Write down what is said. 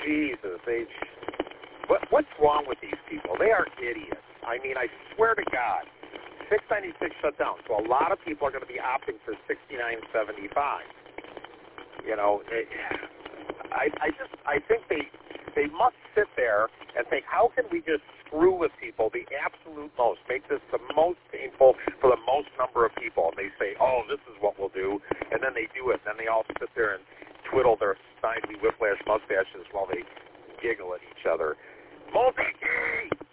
Jesus, what's wrong with these people? They are idiots. I mean, I swear to God, 696 shut down. So a lot of people are going to be opting for 6975. You know, I think they must sit there and think, how can we just screw with people the absolute most, make this the most painful for the most number of people? And they say, oh, this is what we'll do, and then they do it, and then they all sit there and twiddle their snidely whiplash mustaches while they giggle at each other. Multi-key!